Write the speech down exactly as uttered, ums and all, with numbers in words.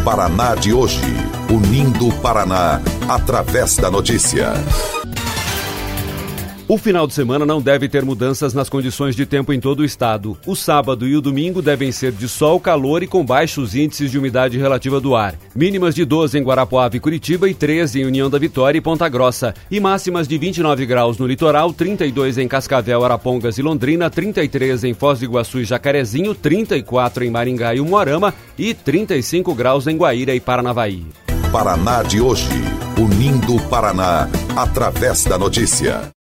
Paraná de hoje, unindo o Paraná através da notícia. O final de semana não deve ter mudanças nas condições de tempo em todo o estado. O sábado e o domingo devem ser de sol, calor e com baixos índices de umidade relativa do ar. Mínimas de doze em Guarapuava e Curitiba e treze em União da Vitória e Ponta Grossa. E máximas de vinte e nove graus no litoral, trinta e dois em Cascavel, Arapongas e Londrina, trinta e três em Foz do Iguaçu e Jacarezinho, trinta e quatro em Maringá e Umuarama e trinta e cinco graus em Guaíra e Paranavaí. Paraná de hoje, unindo o Paraná através da notícia.